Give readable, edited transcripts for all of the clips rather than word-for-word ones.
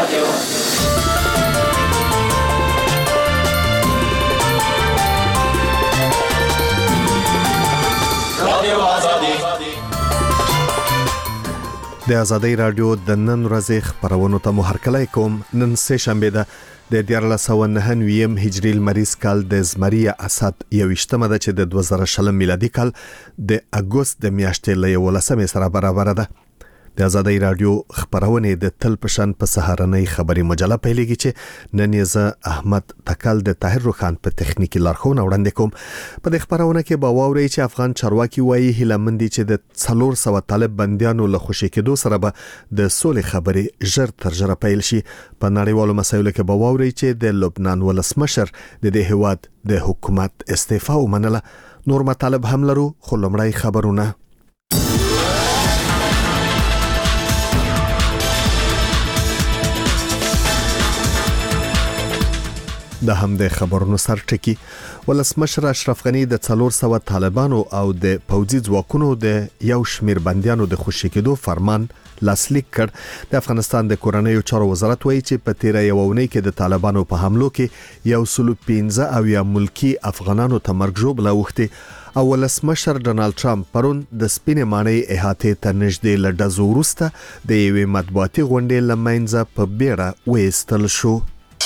د آزادۍ رادیو د نن ورځې خبرونو ته مو هرکلی کوم. نن سه شنبه ده د 1499 هجری لمریز کال د زمری اسد 21مه ده چې د 2020 میلادي کال د اگست د میاشتې له 11 سره برابر ده. د آزادۍ رادیو خبرونه د تل پشن په سهارنۍ خبري مجله پیلېږي چې نن یې احمد تکل د طاهر روخان په تخنیکی لارښوونه وړاندې کوم. په د خبرونه کې به واوري چې افغان چارواکي وایي هیلمندي چې د 400 طالب بنديانو له خوشي کېدو سره به د سولې خبري ژر تر ژره پیل شي. په نړیوالو مسایلو کې به واوري چې د لبنان ولسمشر د دې هواد د حکومت استعفا ومنله. نور مطالب هم لرو خو لمړی خبرونه. د هم د خبرونو سرټکی ولسمشر اشرف غنی د 400 طالبانو او د پوځي ځواکونو د یو شمیر بنديانو د خوشي کېدو فرمان لاسلیک کړ. د افغانستان د کورنیو چارو وزارت وایي چې په تیره یوونۍ کې د طالبانو په حملو کې 115 او یا ملکی افغانانو ته مرګ ژوبله وخته. او ولسمشر ډونالد ټرمپ پرون د سپینې ماڼۍ احاطې ته نږدې لډزو وروسته د یوې مطبوعاتي غونډې لمنځه په بیړه وېستل شو.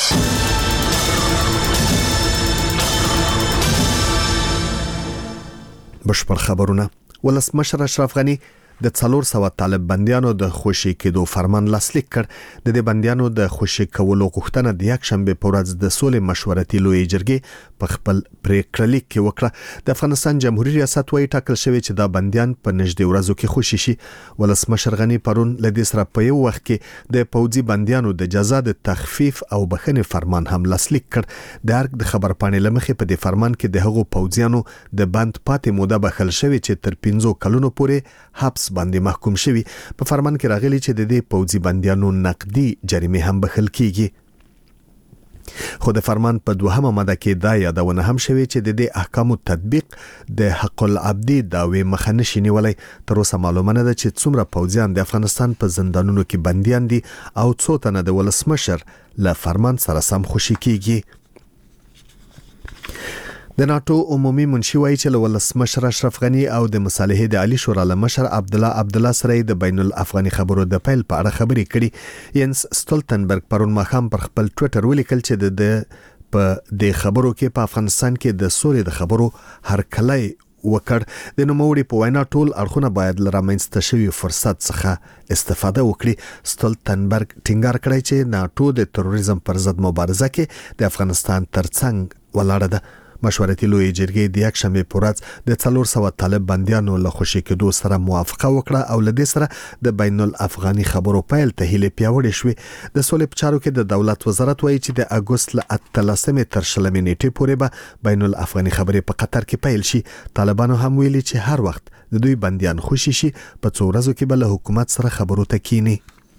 بشپړ خبرونه. ولسمشر اشرف غنی د 400 طالب بنديانو د خوشي کېدو فرمان لاسلیک کړ. د دې بنديانو د خوشي کولو غوښتنه د یک شنبه په ورځ د سولې مشورتي لوی جرګې په خپل پریکړه لیک کې وکړه. د افغانستان جمهوریت ریاست وايي ټاکل شوی چې دا بنديان په نږدې ورځو کې خوشي شي. ولسمشر غنی پرون ل دې سره په یو وخت کې د پوځي بنديانو د جزا د تخفیف او بخښنې فرمان هم لاسلیک کړ. د ارګ د خبر پاڼې لمخې په دې فرمان کې د هغو پوځیانو د بند پاتې موده بخښل شوی چې تر 15 کلونو پورې حبس باندې محکوم شوی. په فرمان کې راغلی چې د دې پوځي بنديانو نقدي جریمه هم بخښل کیږي. خو د فرمان په دوهمه ماده کې دا یادونه هم شوی چې د دې احکامو تطبیق د حق العبدي داوی مخه نشي نیولای. تر اوسه معلومه نه ده چې څومره پوځیان د افغانستان په زندانونو کې بنديان دي او څو تنه د ولسمشر له فرمان سره سم خوشي کیږي. د ناتو عمومي منشي وایي چې ولسمشر اشرف غنی او د مصالحې د عالی شورا لمشر عبدالله سره د بین الافغاني خبرو د پیل په اړه خبرې کړي. ینس ستولتنبرګ پرون ماښام پر خپل ټوئیټر ولیکل چې د خبرو کې په افغانستان کې د سولې د خبرو هرکلی وکړ. د نوموړي په وینا ټول اړخونه باید له رامنځته شوي فرصت څخه استفاده وکړي. ستولتنبرګ ټینګار کړی چې ناتو د تروریزم پر ضد مبارزه کې د افغانستان ترڅنګ ولاړه ده. مشورتي لوی جرګې د یک شنبه په ورځ د 400 طالب بنديانو له خوشي کېدو سره موافقه وکړه او له دې سره د بین الافغاني خبرو پیل ته هیله پیاوړې شوې. د سولې په چارو کې د دولت وزارت وایي چې د اگست له 13 تر 20 نیټې پورې به بین الافغاني خبرې په قطر کې پیل شي. طالبانو هم ویلي چې هر وخت د دوی بنديان خوشي شي په څو ورځو کې به له حکومت سره خبرو ته کینی.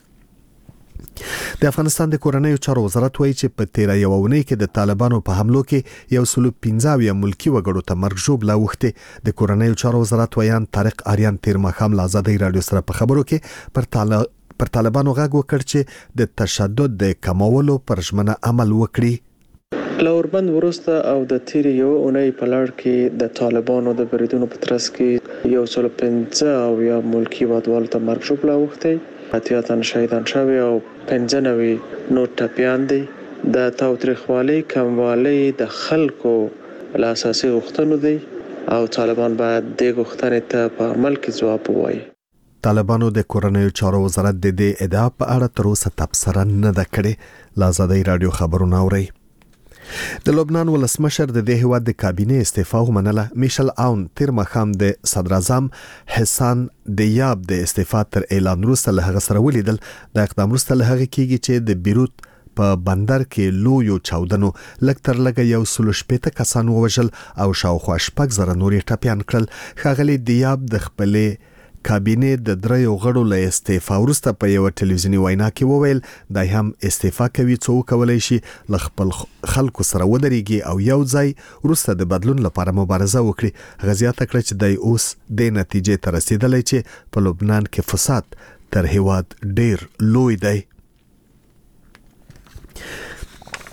د افغانستان د کورنیو چارو وزارت وایي چې په تیره یوونۍ کې د طالبانو په حملو کې 115 ملکی وګړو ته مرګ ژوبله وخته. د کورنیو چارو وزارت ویان طارق آریان تیر ماښام له آزادۍ رادیو سره په خبرو کې پر طالبانو غږ وکړ چې د تشدد د کمولو پر ژمنه عمل وکړي. لوربند ورسته او د تیرې یو اونۍ په لړ کې د طالبانو د بریدونو په ترڅ کې 115 او یا ملکی وادوالو ته مرګ ژوبله وخته. 80 تن شهیدان شوي او 95 نور ټپیان دي. د تاوتریخوالي کموالی د خلکو له اساسي غوښتنو دی او طالبان باید د غوښتنې ته په عمل کې ځواب ووایي. طالبانو د کورنیو چارو وزارت د دې ادعا په اړه تر اوسه تبصره نه ده کړې. له آزادۍ رادیو خبرونه اوري. د لبنان ولسمشر د دې هواد د کابینې استعفا ومنله. میشل اون تیر ماښام د صدر اعظم حسان دیاب د استعفا تر اعلان وروسته له هغه سره ولیدل. د اقدام وروسته له هغه کېږي چې د بیروت په بندر کې لویو چاودنو لږ تر لږه 115 کسان ووژل او شاوخوا 6,000 نور ټپیان کړل. ښاغلي دیاب د خپلې کابینې د دریو غړو له استعفا وروسته په یو ټلویزیونی وینا کې وویل دا هم استعفا کوي څو کولای شي ل خپل خلکو سره ودرېږي او یو ځای وروسته د بدلون لپاره مبارزه وکړي. غزیات کړ چې د اوس د نتیجې ته رسیدلی چې په لبنان کې فساد تر هیواد ډیر لوی دی.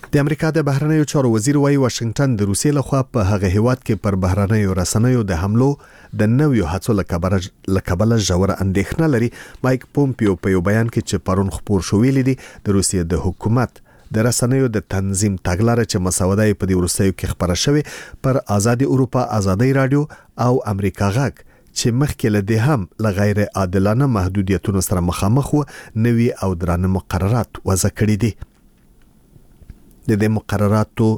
د امریکا د بهرنیو چارو وزیر وايي واشنگټن د روسیې لخوا په هغه هیواد کې پر بهرنیو رسنیو د حملو د نویو هڅو لکبله ژوره اندېښنه لري. مایک پومپیو په یو بیان کې چې پرون خپور شو ویلي دي د روسیې د حکومت د رسنیو د تنظیم تګلارې چې مسوده په دې وروستیو کې خبره شوې پر آزادي اروپا، آزادي رادیو او امریکا غږ چې مخکې له دې هم له غیر عادلانه محدودیتونو سره مخامخ و نوي او درانه مقررات وضع کړي دي. د دې مقرراتو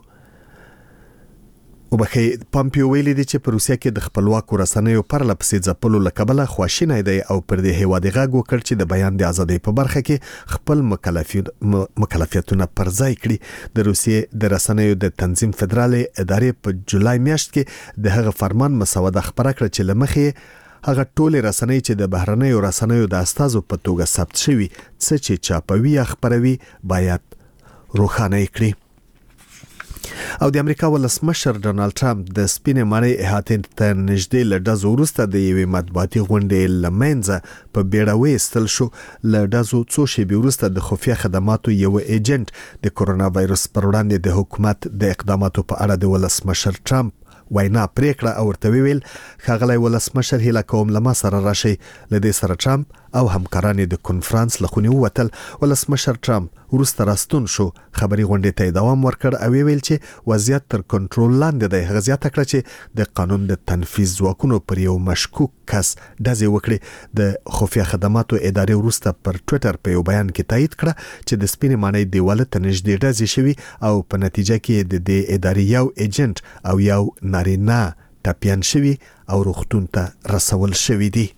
پامپیو ویلي دي چې په روسیه کې د خپلواکو رسنیو پرله پسې ځپلو له کبله خواشینی دی او پر دې هیواد غږ وکړ چې د بیان د ازادۍ په برخه کې خپل مکلفیتونه پر ځای کړي. د روسیې د رسنیو د تنظیم فدرالي ادارې په جولای میاشت کې د هغه فرمان مسوده خبره کړه چې لمخې هغه ټول رسنۍ چې د بهرنیو رسنیو د استازو په توګه ثبت شوي څه چې چاپوي یا خبروي باید روښانه کړي. او د امریکا ولسمشر ډونالد ټرمپ د سپینې ماڼۍ احاطې ته نږدې له ډزو وروسته د یوې مطبوعاتي غونډې له منځه په بیړه وایستل شو. له ډزو څو شېبې وروسته د خفیه خدماتو یو ایجنټ د کورونا وایرس پر وړاندې د حکومت د اقداماتو په اړه د ولسمشر ټرمپ وینا پریکړه او ورته ویل ښاغلی ولسمشر هیله کوم له ما سره راشي. له دې سره ټرمپ او همکاران د کنفرانس له خونې ووتل. ولسمشر ټرمپ وروسته راستون شو، خبري غونډې ته دوام ورکړ او ویل چې وضعیت تر کنټرول لاندې دی. هغه زیاته کړه چې د قانون د تنفیذ ځواکونو پر یو مشکوک کس ډزې وکړي. د خفیه خدماتو ادارې وروسته پر ټویټر په یو بیان کې تایید کړه چې د سپینې ماڼۍ دیواله ته نږدې ډزې شوي او په نتیجه کې د دې ادارې یو ایجنټ او یو نارینه ټپیان شوي او روغتون ته رسول شوي دي.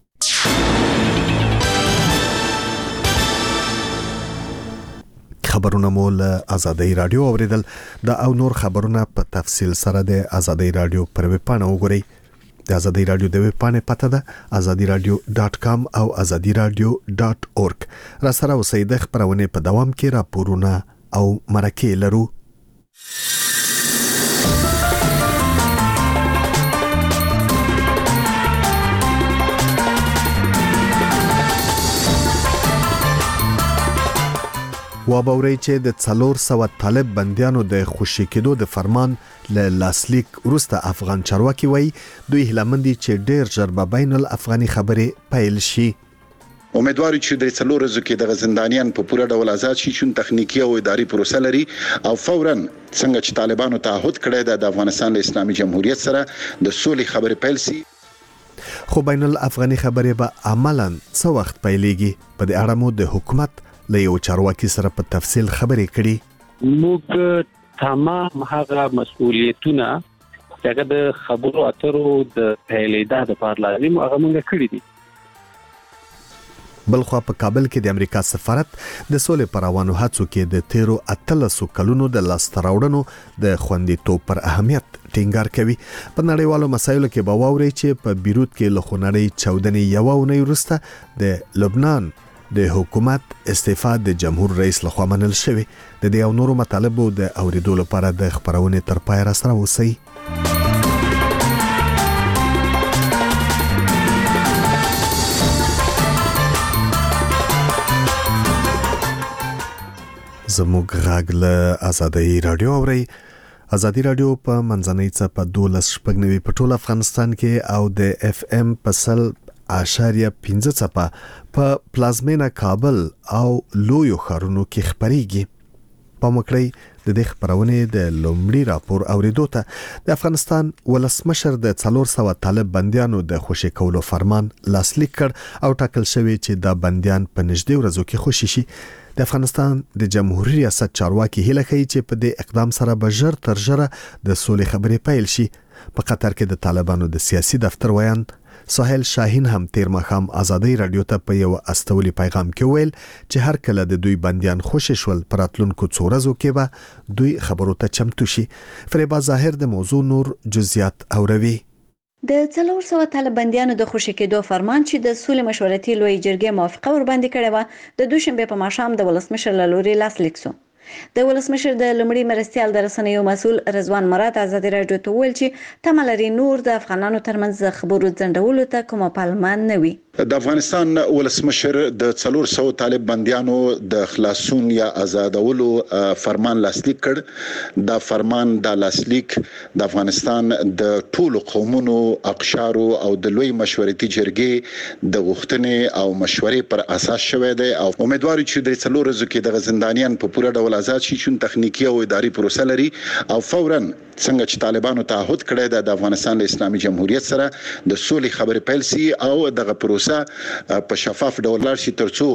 خبرونه مو له آزادي رادیو اوریدل. دا او نور خبرونه په تفصیل سره د آزادي رادیو پر ویب پاڼه وګورئ. د آزادي رادیو د ویب پاڼې پته ده azadiradio.com او azadiradio.org. را سره اوسئ. د خبرونه په دوام کې راپورونه او مرکې لرو. وابوري چې د 400 طالب بنديانو د خوشي کېدو د فرمان له لاسلیک وروسته افغان چارواکي وایي دوی هلمندي چې ډېر ژر به بین الافغاني خبرې پیل شي. امیدوار چې د 4 ورځو کې د زندانیان په پوره ډول آزاد شي، چې تخنیکی او اداري پروسه لري او فوراً څنګه چې طالبانو تعهد کړی د افغانستان له اسلامي جمهوریت سره د سولې خبرې پیل شي. خو بین الافغاني خبرې به عملاً څه وخت پیلېږي؟ په دې اړه مو د حکومت له یو چارواکي سره په تفصیل خبرې کړي. موږ تمام هغه مسؤلیتونه چې د خبرو اترو د پیلېدا د پارلمان هغه موږ کړی دي. بلخوا په کابل کې د امریکا سفارت د سولې پر روانو هڅو کې د 13 کلونو د لاستراوړنو د خوندیتوب پر اهمیت ټینګار کوي. په نړیوالو مسایلو کې به واوري چې په بیروت کې له خونړۍ چاودنې یو اونۍ وروسته د لبنان د حکومت استعفا د جمهور رئیس لخوا منل شوی. د دې او نورو مطالبو د اوریدو لپاره د خبرونه تر پای را سره اوسئ. زموږ غږ له آزادي رادیو اورئ. آزادي رادیو په منځنۍ څپه 12.9 په ټول افغانستان کې او د اف ام په 0.5 څپه په پلازمینه کابل او لویو ښارونو کې خبريږي. په مکړی د دې خبرونه د لومړي راپور اوریدو ته د افغانستان ولسمشر د 400 طالب بنديانو د خوشي کولو فرمان لاسلیک کړ او ټاکل شوی چې دا بنديان په نږدې ورځو کې خوشي شي. د افغانستان د جمهوریت ریاست چارواکي هیله کوي چې په دې اقدام سره به ژر تر ژره د سولې خبرې پیل شي. په قطر کې د طالبانو د سیاسي دفتر ویان ساحل شاهین هم تیر مخام آزادي رادیو ته په یو استولي پیغام کې ویل چې هر کله د دوی بنديان خوشی شول پراتلونکو څو ورځو کې به دوی خبرو ته چمتو شي. فریبا ظاهر د موضوع نور جزئیات اوروي. د 400 طالب بنديانو د خوشي کېدو فرمان چې د سولې مشورتي لوی جرګې موافقه ور باندې کړې و د دوشنبه په ماښام د ولسمشر له لوري لاسلیک شو. د ولسمشر د لومړي مرستيال د رسنیو مسؤل رضوان مراد ازادي راډیو ته ویل چې تمه لري نور د افغانانو ترمنځ خبرو ځنډولو ته کومه پالمه نه وي. د افغانستان ولسمشر د 400 طالب بنديانو د خلاصون یا آزادولو فرمان لاسلیک کړ. دا فرمان د لاسلیک د افغانستان د ټولو قومونو اقشارو او د لوی مشورتي جرګې د غوښتنې او مشورې پر اساس شوی دی او امیدواري چې د 4 ورځو کې د زندانیان په پوره ډول آزاد شي چې تخنیکی او اداري پروسه لري او فورا څنګه چې طالبانو تعهد کړی د افغانستان له اسلامي جمهوریت سره د سولې خبرې پیل سي او دغه پروسه په شفاف ډول لار شي ترڅو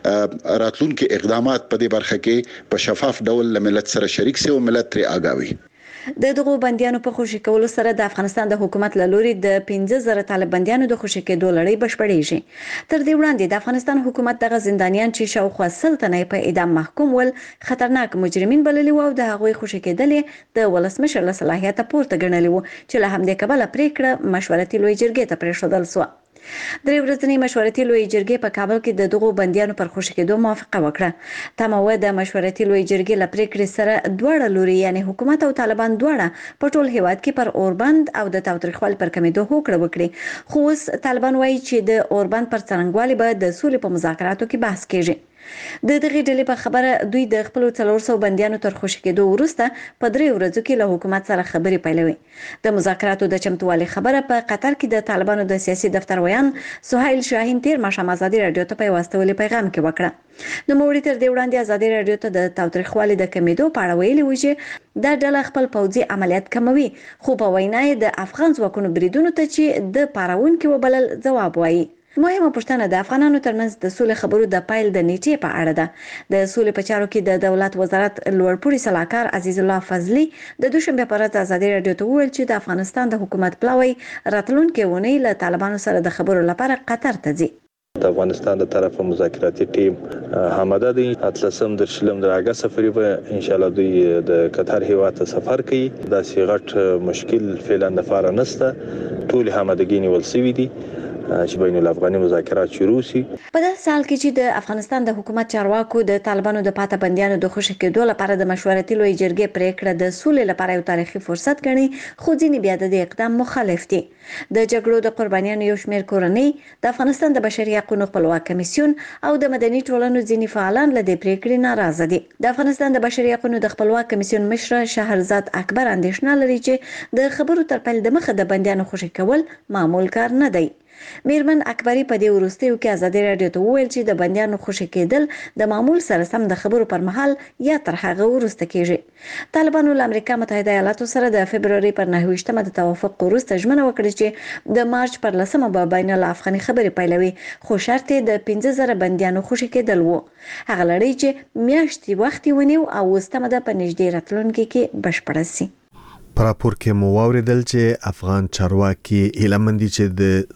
راتلونکي اقدامات په دې برخه کې په شفاف ډول له ملت سره شریک سي او ملت ترې آگاوي. د دغو بنديانو په خوشي کولو سره د افغانستان د حکومت له لوري د 15000 طالب بنديانو د خوشي کېدو لړۍ بشپړېږي. تر دې وړاندې د افغانستان حکومت دغه زندانیان چې شاوخوا 100 تنه په اعدام محکوم ول خطرناک مجرمین بللي وو او د هغوی خوشي کېدل د ولسمشر له صلاحیت پورته ګڼلي وو چې له همدې کبله پریکړه مشورتي لوی جرګې ته پرېښودل شو. درې ورځنی مشورتي لوی جرګې په کابل کې د دغو بنديانو پر خوشي کېدو موافقه وکړه. تمه د مشورتي لوی جرګې لپاره پریکړې سره دواړه لوري یعنی حکومت او طالبان دواړه په ټول هیواد کې پر اوربند او د تاوتریخوالي پر کمیدو هوکړه وکړي. خو اوس طالبان وایي چې د اوربند پر څرنګوالي به د سولې په مذاکراتو کې بحث کیږي. د دغه ډلې په خبره دوی د خپل 400 بنديانو تر خوشي کېدو وروسته په 3 ورځو کې له حکومت سره خبرې پیلوي. د مذاکراتو د چمتووالي خبره په قطر کې د طالبانو د سیاسي دفتر ویان سهیل شاهین تیر ماښام ازادي راډیو ته په واستولي پیغام کې وکړه. نو موري تر دې وړاندې ازادي راډیو ته د تاوتریخوالي د کمیدو په اړه ویلي و چې دا ډله خپل پوځي عملیات کموي خو په وینا د افغان ځواکونو بریدونو ته چې د پاراونکو وبلل ځواب وایي. مهمه پوښتنه د افغانانو ترمنځ د سولې خبرو د پایل د نیټې په اړه ده. د سولې په چارو کې د دولت وزارت لوړپوړي صلاحکار عزیز الله فضلي د دوشنبه په ورځ ازادي راډیو ته وویل چې د افغانستان د حکومت پلاوی راتلونکي ونی له طالبانو سره د خبرو لپاره قطر ته ځي. د افغانستان د طرفه مذاکراتي ټیم همدا دی اتلسم د شلم د اگست سفرې به ان شاء الله دوی د قطر هیواد ته سفر کوي. دا سیغټ مشکل فعلا د فار نسته ټول همدګي نیول سوي دي چې بین الافغاني مذاکرات شروع شي. په داسې حال کې چې د افغانستان د حکومت چارواکو د طالبانو د پاته بنديانو د خوشي کېدو لپاره د مشورتي لوی جرګې پریکړه د سولې لپاره یو تاریخي فرصت ګڼي خو ځینې بیا د اقدام مخالف دي. د جګړو د قربانیانو یو شمېر کورنۍ د افغانستان د بشري حقوقو خپلواک کمیسیون او د مدني ټولنو ځینې فعالان له دې پریکړې ناراضه دي. د افغانستان د بشري حقوقو د خپلواک کمیسیون مشر شهرزاد اکبر اندېښنه لري چې د خبرو تر پیل د مخه د بنديانو خوشي کول معمول کار نه دی. میرمن اکبری په دې وروستیو کې ازادي راډیو ته وویل چې د بنديانو خوشي کېدل د معمول سره سم د خبرو پر مهال یا تر هغه وروسته کېږي. طالبانو له امریکا متحده ایالاتو سره د فبرवरी پر 9 د توافق وروسته ژمنه وکړه چې د مارچ پر 10 به بین الافغاني خبرې پیلوي خو شرط د 15000 بنديانو خوشي کېدل وو. هغه لړۍ چې میاشتې وخت ونیو او وستمه د پنځډې راتلونکي کې بشپړه سي. پر راپور کې مو واوریدل چې افغان چارواکي اعلان چې د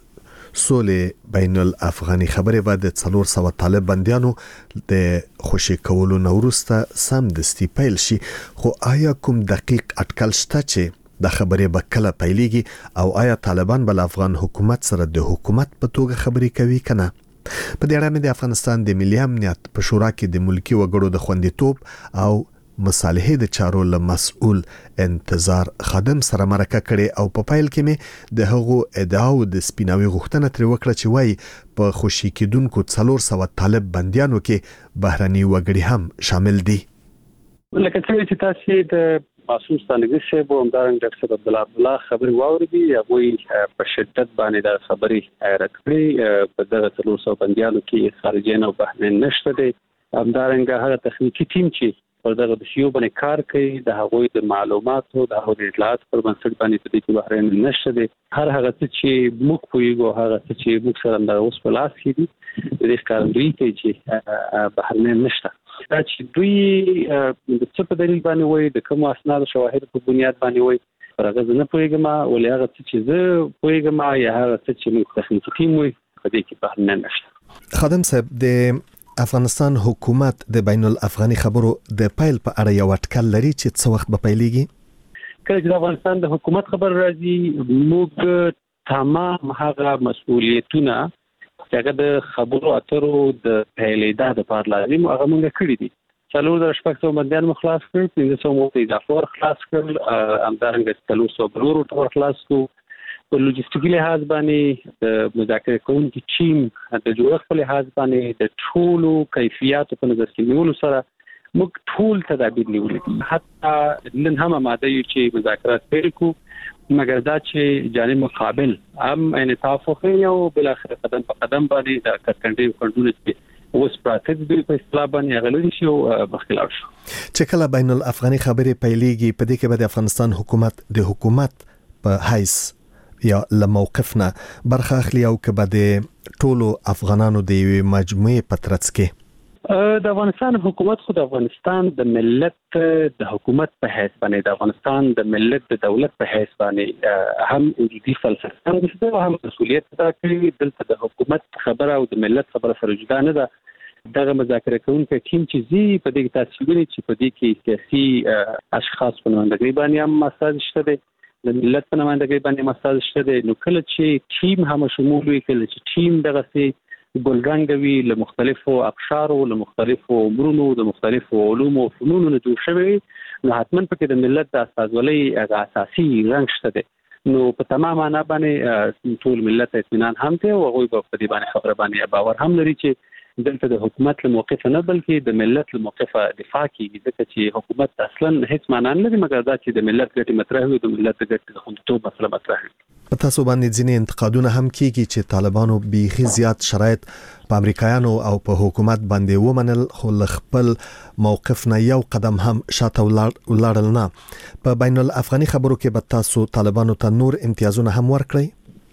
سولې بین الافغاني خبرې بعد 400 طالب بنديانو د خوشي کولو نورسته سم دستی پیل شي. خو آیا کوم دقیق اټکل شته چې د خبرې به کله پیلېږي او آیا طالبان بل افغان حکومت سره د حکومت په توګه خبرې کوي کنه؟ په دې اړه د افغانستان د ملي امنیت په شورا کې د ملکی وګړو د خوندیتوب او مصالحې د چارو له مسؤل انتظار خادم سره مرکه کړي او په پایل کې مې د هغو ادعاو د سپیناوي غوښتنه تر وکړه چې وایي په خوشي کېدونکو 400 طالب بنديانو کې بهرني وګړي هم شامل دي. لکه څنګه چې تاسو د محسوس تنګ شه بو همدارنګ ډاکټر عبد الله خبري واوریدي هغه په شدت باندې د خبري راکړي په دغه 400 بنديانو کې خارجین او بهرني نشته دي. همدارنګ هغه تخنیکی ټیم چې پر دغه دوسیو باندې کار کوي د هغوی د معلوماتو د هغوی د اطلاعات پر بنسټ باندې د دې بهرني نشته دي. هر هغه چې موږ پویګو هغه چې موږ سره د اوس په لاس کې دي د دې ښکارندوی کوي چې بهرني نشته. دا چې دوی د څه په دلیل باندې وایي د کوم اسناد شواهد په بنیاد باندې وایي هغه نه پویګم ولې هغه چې زه پویګم یا هغه چې موږ تخنیکی ټیم وایي په دې کې بهرني نشته. خادم صاحب د افغانستان حکومت د بین الافغاني خبرو د پیل په اړه یو اټکل لري چې څه وخت به پیلېږي؟ کله چې افغانستان د حکومت خبر راځي موږ تمام هغه مسؤلیتونه چې هغه د خبرو اترو د پیلېدا د پاره لازم هغه موږ کړی دي 4000 بندیان خلاص کړل، 1500 مو اضافه خلاص کړل، همدارنګه 300 نور ټول خلاص کړو. په لوجستیکي لحاظ باندې د مذاکره کوونکي ټیم د جوړښت په لحاظ باندې د ټولو کیفیتو په نظر کې نیولو سره موږ ټول تدابیر نیولې، حتی نن هم ماده یو چې مذاکرات پیل کو، مګر دا چې جانب مقابل هم انعطاف وکړي او بل اخر قدم په قدم باندې د کټنډي کډونه چې اوس پراته دي په اصطلاح باندې غلطي شو مخکلاو شو. چې کله بین الافغاني خبرې پیلېږي په دې کې به د افغانستان حکومت د حکومت په حیث یا لموقفنا برخه اخلي او که به د ټولو افغانانو د یوې مجموعې په ترڅ کې د افغانستان حکومت خو د افغانستان د ملت د حکومت په حیث باندې د افغانستان د ملت د دولت په حیث باندې هم وجودي فلسفه هم هم مسؤلیت ادا کوي. دلته د حکومت خبره او د ملت خبره سره جدا نه ده. دغه مذاکره کوونکي ټیم چې زی په دې تاسو وینئ چې په دې کې سیاسي اشخاص په نمائندګۍ باندې هم مساج شته دي، د ملت په نمائندګۍ باندې مساج شته دي. نو کله چې ټیم هم شمول وي، کله چې ټیم دغه سي ګلرنګ وي له مختلفو اقشارو، له مختلفو عمرونو، د مختلفو علومو او فنونو نه جوړ شوی، نو حتمن پکې د ملت د استازولۍ هغه اساسي رنګ شته دي. نو په تمام معنا باندې ټول ملت اطمینان هم ته او هغه په دې باندې خبره باندې باور هم لري چې دلته د حکومت له موقف نه بلکې د ملت له موقف دفاع کوي، ځکه چې حکومت اصلا هیڅ معنا نه لري مګر دا چې د ملت ګټې مطرح وي، د ملت ګټې د خوندیتوب مسله مطرح وي. په تاسو باندې ځینې انتقادونه هم کیږي چې طالبانو بیخي زیات شرایط په امریکایانو او په حکومت باندې ومنل، خو خپل موقف نه یو قدم هم شاته ولاړل نه. په بین الافغاني خبرو کې به تاسو طالبانو ته نور امتیازونه هم ورکړئ؟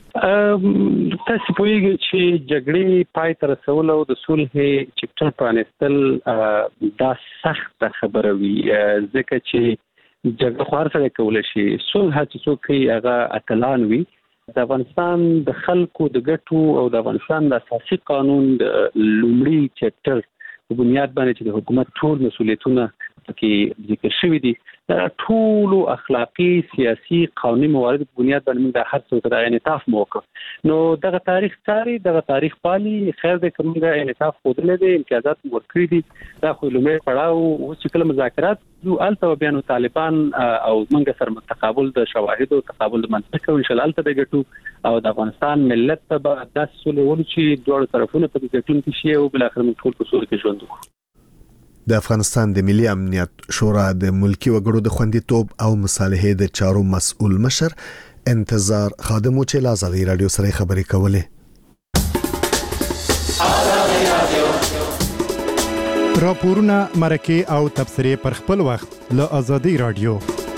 تاسو پوهیږئ چې جګړې پای ته رسول او د صلح چپټر پرانستل دا سخت خبره وي، ځکه چې جګړه خو هر څه کولای شي، صلح چې څوک کوي هغه اتلان وي. د افغانستان د خلکو د ګټو او د افغانستان د اساسي قانون د لومړي چپټر په بنیاد باندې چې د حکومت ټول مسؤلیتونه کې ذکر شوی دي، ټول اخلاقی سیاسي قانوني موارد په بنیاد باندې د هر څه سره انعطاف موکه. نو دغه تاریخ ساري، دغه تاریخ پالي، خیر د کومه انعطاف خودلې دي، امتیازات ورکړي دي. دا خو لومړی پړاو او چې کله مذاکرات الته بیا طالبان او منګه سره تقابل د شواهد او تقابل د منطق او ان شاء الله الته د ګټو او د افغانستان ملت ته د سولې چې دوه طرفونه په ګټون کې شي او بل اخر من ټول په سولې کې ژوند وکړي. د افغانستان د ملي امنیت شورا د ملکی وګړو د خوندیتوب او مصالحې د چارو مسؤل مشر انتظار خادمو چې له ازادي رادیو سره خبرې کولې. راپورونه، مرکه او تبصرې پر خپل وخت له ازادي رادیو.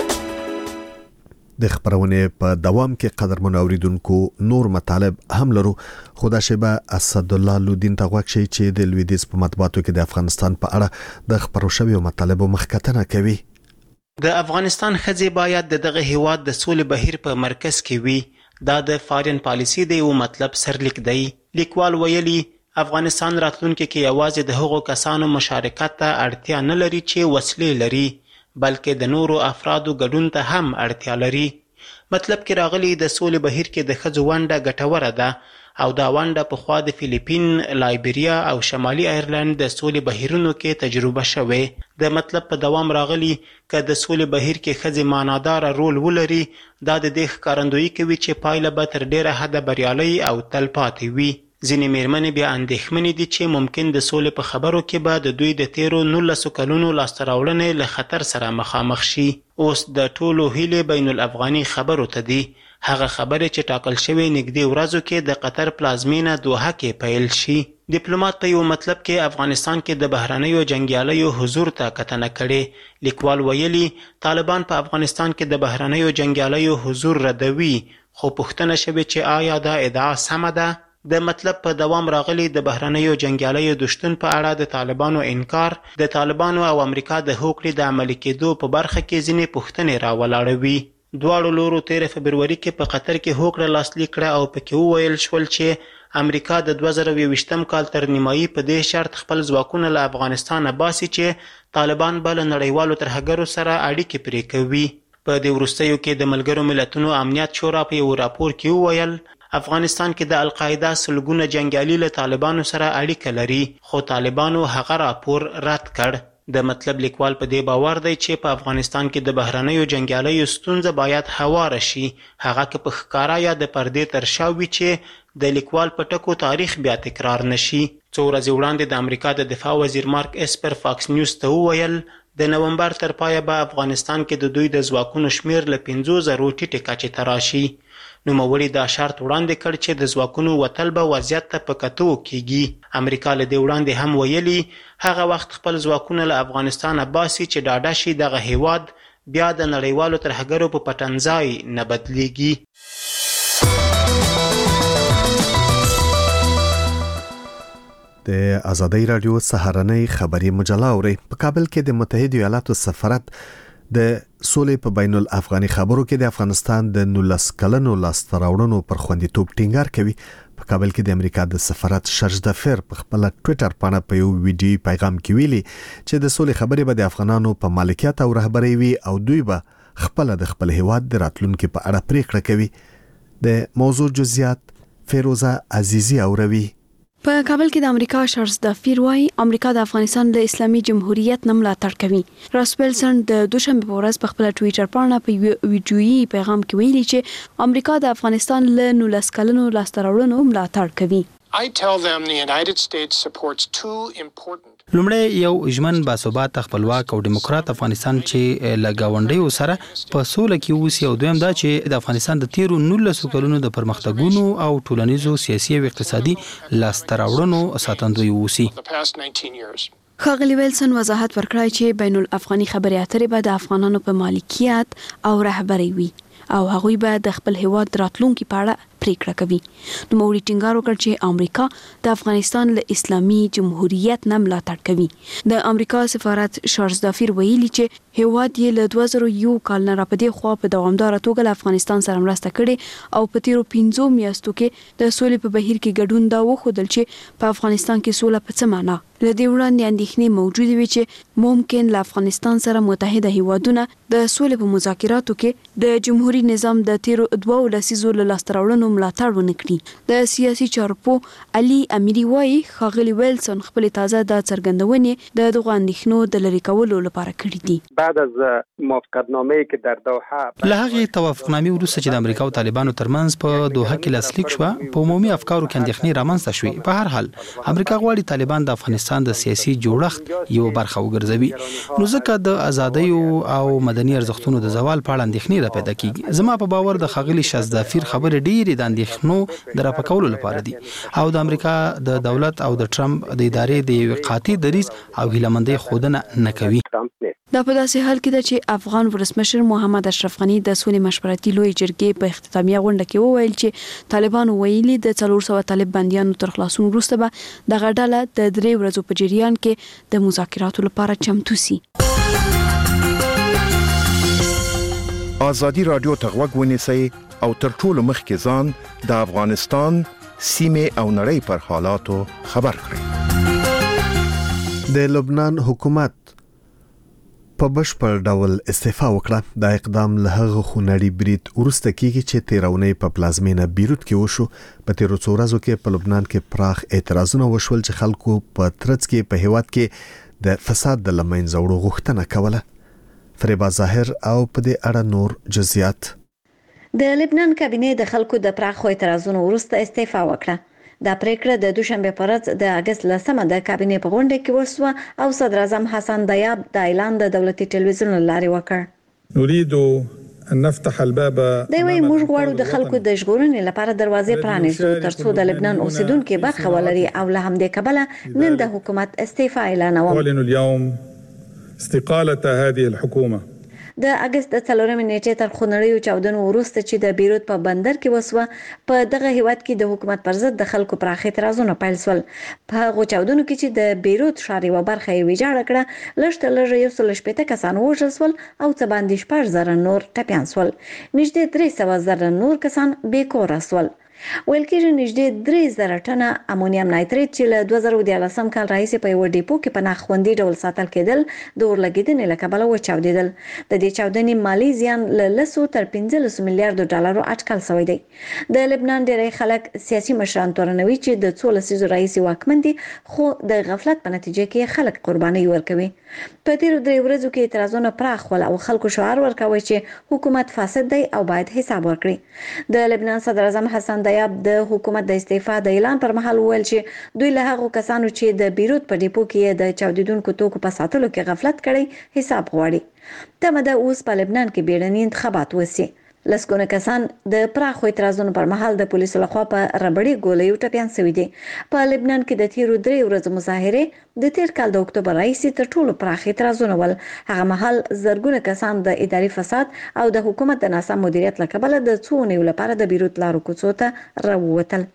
د خبرونه په دوام کې قدرمن اوریدونکو نور مطالب هم لرو. خدا شبه اسد الله لودین تغوک شي چې د لویدیز په مطبوعاتو کې د افغانستان په اړه د خبرو شویو مطالبو مخکتنه کوي. د افغانستان ښځې باید دغه هیواد د سولې بهیر په مرکز کې وي. دا د فارین پالیسی د یو مطلب سرلیک دی. لیکوال ویلي افغانستان راتلونکي کې یوازې د هغو کسانو مشارکت ته اړتیا نه لري چې وسلې لري، بلکې د نورو افرادو ګډون ته هم اړتیا لري. مطلب کې راغلي د سولې بهیر کې د ښځو ونډه ګټوره ده او دا ونډه پخوا د فلیپین، لایبریا او شمالي ایرلند د سولې بهیرونو کې تجربه شوې. د مطلب په دوام راغلي که د سولې بهیر کې ښځې معنادار رول ولري، دا د دې ښکارندویي کوي چې پایله به تر ډیره حده بریالۍ او تلپاتې وي. ځینې میرمنې بیا اندېښمنې دي چې ممکن د سولې په خبرو کې به د دوی د تیرو 19 کلونو لاسته راوړنې له خطر سره مخامخ شي. اوس د ټولو هیلې بین الافغاني خبرو ته دي، هغه خبرې چې ټاکل شوی نږدې ورځو کې د قطر پلازمینه دوحه کې پیل شي. ډیپلوماټ په یو مطلب کې افغانستان کې د بهرنیو جنگیالیو حضور ته کتنه کړې. لیکوال ویلي طالبان په افغانستان کې د بهرنیو جنگیالیو حضور ردوي، خو پوښتنه شوې چې آیا دا ادعا سمه ده؟ د مطلب په دوام راغلي د بهرنیو جنگیالیو د شتون په اړه د طالبانو انکار د طالبانو او امریکا د هوکړې د عملي کېدو په برخه کې ځینې پوښتنې راولاړوي. دواړو لورو 13 فبروري کې په قطر کې هوکړه لاسلیک کړه او پکې وویل شول چې امریکا د 2020 کال تر نیمایي په دې شرط خپل ځواکونه له افغانستانه باسي چې طالبان به له نړیوالو ترهګرو سره اړیکې پرې کوي. په دې وروستیو کې د ملګرو ملتونو امنیت شورا په یو راپور کې وویل افغانستان کې د القاعده سلګونه جنگیالي له طالبانو سره اړیکه لري، خو طالبانو هغه راپور رد کړ. د مطلب لیکوال په دې باور دی چې په افغانستان کې د بهرنیو جنګیالیو ستونزه باید هواره شي، هغه که په ښکارا یا د پردې تر شا وي چې د لیکوال په ټکو تاریخ بیا تکرار نشي. څو ورځې وړاندې د امریکا د دفاع وزیر مارک اسپر فاکس نیوز ته وویل د نومبر تر پایه به افغانستان کې د دوی د ځواکونو شمیر له 50,000 ټیټې کچې ته راشي. نوموړي دا شرط وړاندې کړ چې د ځواکونو وتل به وضعیت ته په کتو کیږي. امریکا له دې وړاندې هم ویلي هغه وخت خپل ځواکونه له افغانستانه باسي چې ډاډه شي دغه هیواد بیا د نړیوالو ترهګرو په پټنځای نه بدلیږي. د ازادۍ رادیو سهارنۍ خبري مجله اوري. په کابل کې د متحده ایالاتو سفارت د سولې په بین الافغاني خبرو کې د افغانستان د 19 کلنو لاسته راوړنو پر خوندیتوب ټینګار کوي. په کابل کې د امریکا د سفارت شرج دفر په خپل ټوئیټر باندې په یو ویډیو پیغام کې ویلي چې د سولې خبرې به د افغانانو په مالکیت او رهبرۍ وي او دوی به خپل هیواد د راتلونکو په اړه پریکړه کوي. د موضوع جزئیات فیروزه عزیزی اوروي. په کابل کې د امریکا شرج دفر وايي امریکا د افغانستان د اسلامي جمهوریت نه ملاتړ کوي. راس ویلسن د دوشنبه په ورځ په خپل ټوئیټر باندې په ویډیويي پیغام کې ویلي چې امریکا د افغانستان له 19 کلنو لاسته راوړنو ملاتړ کوي. I tell them the United States supports two important لومړی یو ژمن باثبات خپلواک او دیموکرات افغانستان چې لګاونډیو سره په سوله کې اوسي، او دویم دا چې د افغانستان د تیرو 19 کلونو د پرمختګونو او ټولنیزو سیاسي او اقتصادي لاسته راوړنو ساتندوی اوسي. ښاغلي ویلسن وضاحت ورکړی چې بین الافغاني خبرې اترې به د افغانانو په مالکیت او رهبرۍ وي او هغوی به د خپل هیواد راتلونکي په اړه پریکړه کوي. نو موري ټینګار وکړ چې امریکا د افغانستان له اسلامي جمهوریت نه ملاتړ کوي. د امریکا سفارت شرج دفر ویلي چې هیواد یې له 2001 کال نه راپدې خو په دوامدار توګه له افغانستان سره مرسته کړې او په تیرو 15 میاشتو کې د سولې په بهیر کې ګډون دا وښودل چې په افغانستان کې سوله په څه معنی. لدې وړاندې اندېښنې موجوده وي چې ممکن له افغانستان سره متحده هیوادونه د سولې په مذاکراتو کې د جمهوریت نظام د تیرو 2 لسیزو له لاسته راوړنو ملاتړ ونه کړي. د سیاسي چارپو علي امیری وايي ښاغلي ویلسن خپل تازه د څرګندونې د دغه اندېښنو د لری کولو لپاره کړې دي. بعد از موافقتنامه‌ای که در دوحه له هغه توافقنامې وروسته چې د امریکا او طالبانو ترمنځ په دوحه کې لاسلیک شو، په عمومي افکارو کې اندېښنې رامنځته شوې. په هر حال امریکا غواړي طالبان د افغانستان د سیاسي جوړښت یو برخه وګرځوي، نو ځکه د ازادۍ او مدني ارزښتونو د زوال په اړه اندېښنې را پیدا کیږي. زما په باور د ښاغلي شرج دفر خبرې ډېرې د اندېښنو د راپکولو لپاره دي او د امریکا د دولت او د ټرمپ د ادارې د یو قاطع دریځ او هیلهمندۍ ښودنه نه کوي. دا په داسې حال کې ده چې افغان ولسمشر محمد اشرف غنی د سولې مشورتي لوی جرګې په اختتامیه غونډه کې وویل چې طالبانو ویلي د 400 طالب بنديانو تر خلاصون وروسته به دغه ډله د 3 ورځو په جریان کې د مذاکراتو لپاره چمتو شي. ازادي رادیو ته غوږ ونیسئ او تر ټولو مخکې ځان د افغانستان سیمه او نړۍ پر حالاتو خبر کړئ. د لبنان حکومت په بشپړ ډول استعفا وکړه. دا اقدام له هغه خونړي برید وروسته کیږي چې تیرونې په پلازمینه بیروت کې وشو. په تیرو څو ورځو کې په لبنان کې پراخ اعتراضونه وشول چې خلکو په ترڅ کې په هیواد کې د فساد د لمنځه وړو غوښتنه کوله. فریبا ظاهر او په دې اړه نور جزئیات. د لبنان کابینه د خلکو د پراخ اعتراضونو وروسته استعفا وکړه. دا پریکړه د دوشنبه په ورځ د اگست لسمه د کابینه په غونډه کې وشوه او صدر اعظم حسن دیاب د اعلان د دولتي ټلویزیون لارې وکړ. نريد ان نفتح الباب. دوی وايي موږ غواړو د خلکو د ژغورنې لپاره دروازې پرانیزو ترڅو د لبنان اوسیدونکو برخه ولري او له همدې کبله نن د حکومت استعفا اعلانوم. ولن اليوم استقالة هذه الحكومة. د اگست د 4 نیټې تر خونړیو چاودنو وروسته چې د بیروت په بندر کې وسوه په دغه هیواد کې د حکومت پر ضد د خلکو پراخ اعتراضونه پیل شول. په هغه چاودنو کې چې د بیروت ښار یو برخه یې ویجاړه کړه، لږ 160 کسان وژل شول او څه باندې 4,000 نور ټپیان شول. نږدې 300,000 نور کسان بې کوره شول. ویل کېږي نږدې 3000 ټنه امونیم نایتریت چې له 2014 کال راهیسې په یو ډیپو کې په ناخوندي ډول ساتل کېدل د اورلګیدنې له کبله وچاودېدل. د دې چاودنې مالی زیان له 100 تر 15 میلیارډ ډالرو اټکل شوی دی. د لبنان ډېری خلک سیاسي مشران تورنوي چې د 14 لسیزو راهیسې واکمن دي، خو د غفلت په نتیجه کې خلک قرباني ورکوي. په تیرو 3 ورځو کې اعتراضونه پراخ ول او خلکو شعار ورکوي چې حکومت فاسد دی او باید حساب ورکړي. د لبنان صدر اعظم حسن دیاب د حکومت د استعفا د اعلان پر مهال ویل چې دوی له هغو کسانو چې د بیروت په ډیپو کې د چاودیدونکو توکو په ساتلو کې غفلت کړی حساب غواړي. تمه ده اوس په لبنان کې بیړني انتخابات وشي. لسګونه کسان د پراخو اعتراضونو پر مهال د پولیسو لخوا په ربړي ګولیو ټپيان شوي دي. په لبنان کې د تیرو 3 ورځو مظاهره د تیر کال د اکتوبر راهیسې تر ټولو پراخ اعتراضونه ول. هغه مهال زرګونه کسان د اداري فساد او د حکومت د ناسم مدیریت له کبله د څو اونیو لپاره د بیروت لارو کوڅو ته راووتل.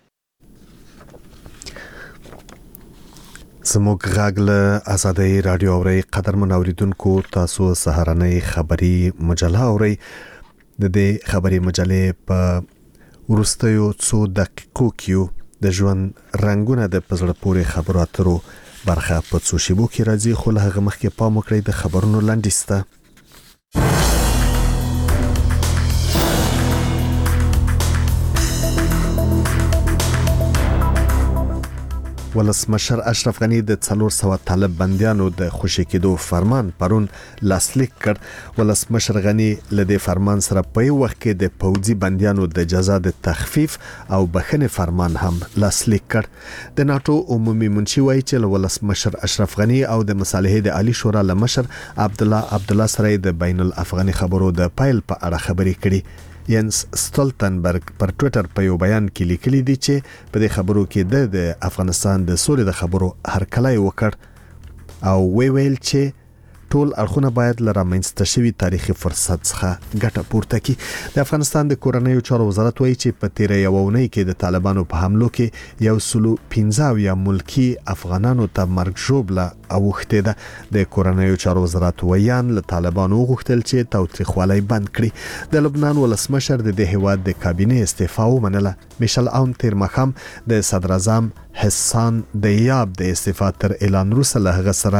زموږ غږ له آزادۍ رادیو اوري قدرمن اوریدونکو، تاسو سهارنۍ خبری مجله اوري. د دې خبري مجلې په ورستیو څو دقیقو کې د ژوند رنگونه د پزړه پورې خبرو اترو برخه په څو شیبو کې راځي، خو له هغه مخکې پام وکړئ د خبرونو لنډیسته. ولسمشر اشرف غنی د 400 طالب بندیانو د خوشی کېدو فرمان پرون لاسلیک کړ. ولسمشر غنی له دې فرمان سره په یو وخت کې د پوځي بندیانو د جزا د تخفیف او بخښنې فرمان هم لاسلیک کړ. د ناتو عمومي منشي وایي چې ولسمشر اشرف غنی او د مصالحې د عالی شورا لمشر عبدالله سره د بین الافغاني خبرو د پایل په اړه خبرې کړي. ینس ستولتنبرګ پر ټوئیټر په یو بیان کې لیکلي دي چې په دې خبرو کې د افغانستان د سولې د خبرو هرکلی وکړ او ویل چې ټول اړخونه باید له رامنځته شوي تاریخي فرصت څخه ګټه پورته کړي. د افغانستان د کورنیو چارو وزارت وایي چې په تیره یوه اونۍ کې د طالبانو په حملو کې 115 ملکی افغانانو ته مرګ ژوبله اوښتې ده. د کورنیو چارو وزارت ویان له طالبانو وغوښتل چې تاوتریخوالی بند کړي. د لبنان ولسمشر د دې هیواد د کابینې استعفا ومنله. میشل عون تیر ماښام د صدر اعظم حسان دیاب د استعفا تر اعلان وروسته له هغه سره